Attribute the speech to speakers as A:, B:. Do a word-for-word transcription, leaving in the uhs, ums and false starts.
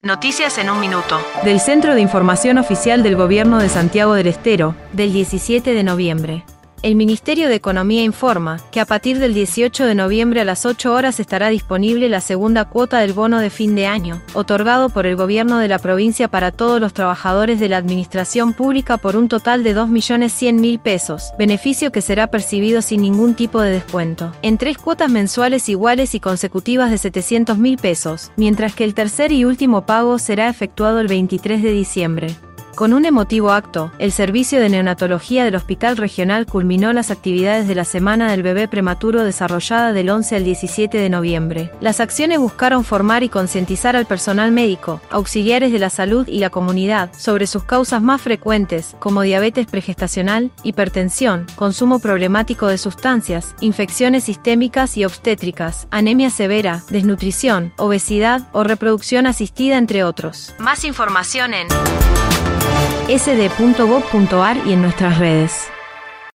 A: Noticias en un minuto.
B: Del Centro de Información Oficial del Gobierno de Santiago del Estero, del diecisiete de noviembre. El Ministerio de Economía informa que a partir del dieciocho de noviembre a las ocho horas estará disponible la segunda cuota del bono de fin de año, otorgado por el Gobierno de la provincia para todos los trabajadores de la Administración Pública por un total de dos millones cien mil pesos, beneficio que será percibido sin ningún tipo de descuento, en tres cuotas mensuales iguales y consecutivas de setecientos mil pesos, mientras que el tercer y último pago será efectuado el veintitrés de diciembre. Con un emotivo acto, el Servicio de Neonatología del Hospital Regional culminó las actividades de la Semana del Bebé Prematuro desarrollada del once al diecisiete de noviembre. Las acciones buscaron formar y concientizar al personal médico, auxiliares de la salud y la comunidad sobre sus causas más frecuentes, como diabetes pregestacional, hipertensión, consumo problemático de sustancias, infecciones sistémicas y obstétricas, anemia severa, desnutrición, obesidad o reproducción asistida, entre otros.
A: Más información en
B: ese de punto gov punto ar y en nuestras redes.